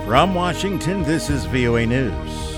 From Washington, this is VOA News.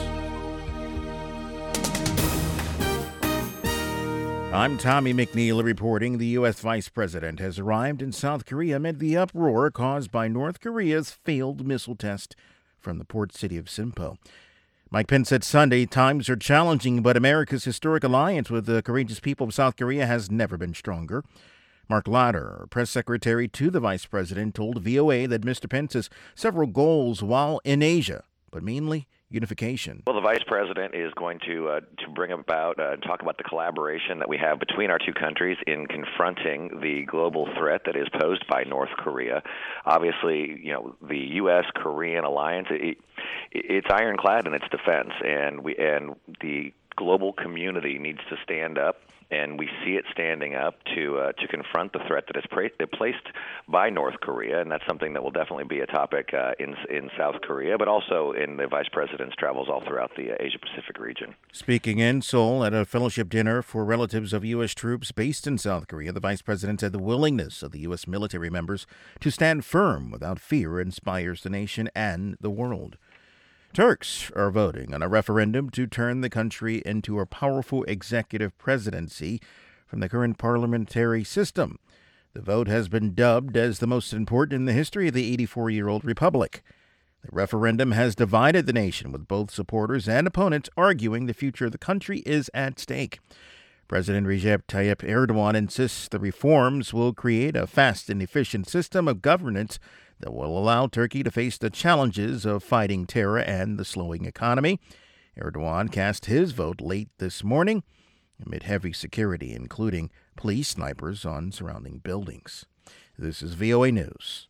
I'm Tommy McNeil reporting the U.S. Vice President has arrived in South Korea amid the uproar caused by North Korea's failed missile test from the port city of Sinpo. Mike Pence said Sunday, times are challenging, but America's historic alliance with the courageous people of South Korea has never been stronger. Mark Lauder, press secretary to the vice president, told VOA that Mr. Pence has several goals while in Asia, but mainly unification. Well, the vice president is going to bring about and talk about the collaboration that we have between our two countries in confronting the global threat that is posed by North Korea. Obviously, the U.S.-Korean alliance, it's ironclad in its defense, and the global community needs to stand up, and we see it standing up to confront the threat that is placed by North Korea, and that's something that will definitely be a topic in South Korea, but also in the vice president's travels all throughout the Asia-Pacific region. Speaking in Seoul at a fellowship dinner for relatives of U.S. troops based in South Korea, the vice president said the willingness of the U.S. military members to stand firm without fear inspires the nation and the world. Turks are voting on a referendum to turn the country into a powerful executive presidency from the current parliamentary system. The vote has been dubbed as the most important in the history of the 84-year-old republic. The referendum has divided the nation, with both supporters and opponents arguing the future of the country is at stake. President Recep Tayyip Erdogan insists the reforms will create a fast and efficient system of governance that will allow Turkey to face the challenges of fighting terror and the slowing economy. Erdogan cast his vote late this morning amid heavy security, including police snipers on surrounding buildings. This is VOA News.